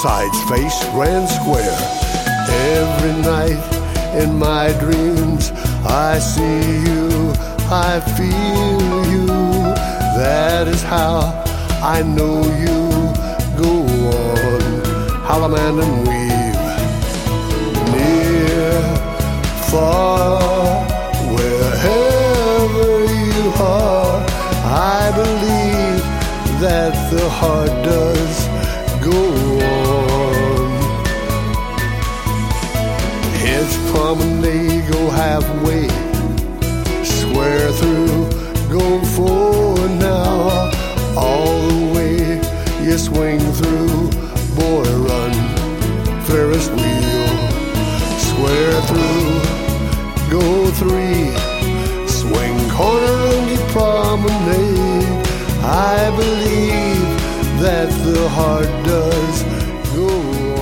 sides face Grand Square. Every night in my dreams I see you, I feel you. That is how I know you. Go on, Halaman and weave. Near, far, wherever you are, I believe that the heart does go on. Heads promenade, go halfway, square through, go forward now. All the way you swing through, boy run, Ferris wheel. Square through, go three, swing corner and get promenade. I believe that the heart does go on.